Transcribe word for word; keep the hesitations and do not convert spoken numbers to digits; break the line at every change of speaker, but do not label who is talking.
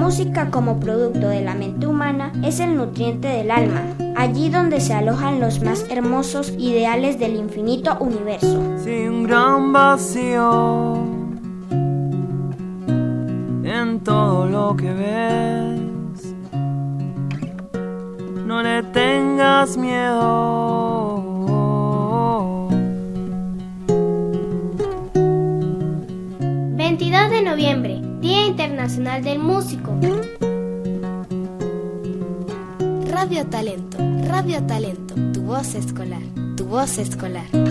música como producto de la mente humana es el nutriente del alma, allí donde se alojan los más hermosos ideales del infinito universo.
Sin un gran vacío en todo lo que ves, no le tengas miedo.
veintidós de noviembre, Día Internacional del Músico.
Radio Talento, Radio Talento, tu voz escolar, tu voz escolar.